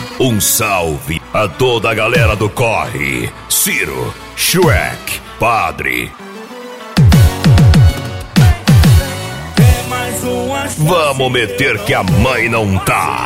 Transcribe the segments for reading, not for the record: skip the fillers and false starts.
Um salve a toda a galera do corre. Ciro, Shrek, Padre. Vamos meter que a mãe não tá.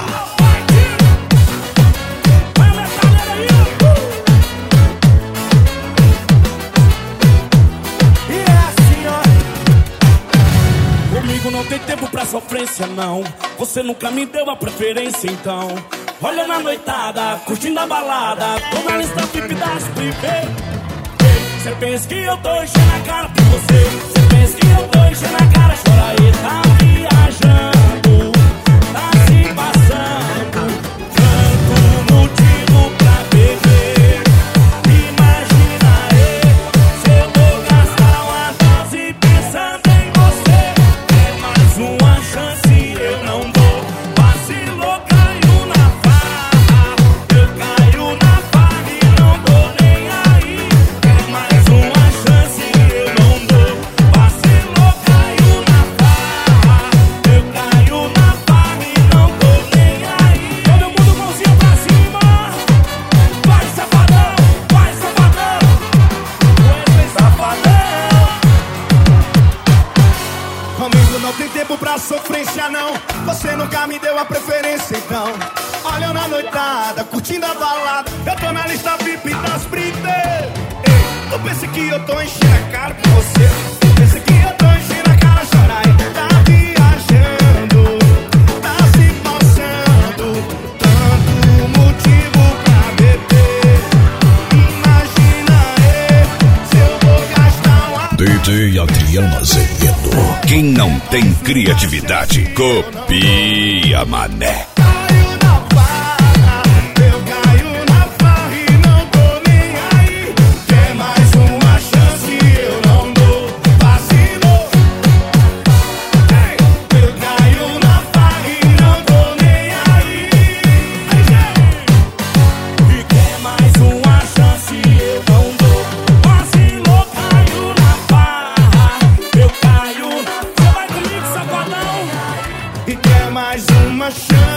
Comigo não tem tempo pra sofrência, não. Você nunca me deu a preferência, então. Olha na noitada, curtindo a balada. Tô na lista VIP das primeiras. Cê pensa que eu tô enchendo a cara por você. Cê pensa que eu tô enchendo a cara. Chora aí, tá viajando, tá se passando. Tanto motivo pra beber. Imagina aí, se eu vou gastar uma dose pensando em você. É mais uma chance, eu não dou. Vacilou, caiu na farra. Eu caio na farra e não tô nem aí. É mais uma chance, eu não dou. Vacilou, caiu na farra. Eu caio na farra e não tô nem aí. Todo mundo mãozinha pra cima. Vai, safadão, vai, safadão. Wesley Safadão. Comigo não tem tempo pra sofrência, não. Você nunca me deu a preferência, então. Olha eu na noitada, curtindo a balada. Eu tô na lista VIP das brigas. Tu pensa que eu tô enchendo a cara por você. Tu pensa que eu tô enchendo a cara, chora aí. Tá viajando, tá se passando. Tanto motivo pra beber. Imagina aí, se eu vou gastar uma... DJ Adriano Azevedo. Quem não tem criatividade, copia, mané. Caio na farra, eu caio na farra e não tô nem aí. Quer mais uma chance, eu não dou. Vacilou. Eu caio na farra e não tô nem aí. E quer mais uma chance, eu não dou. Vacilou, caiu na farra. Eu caio. Você vai comigo, safadão? E quer mais uma chance.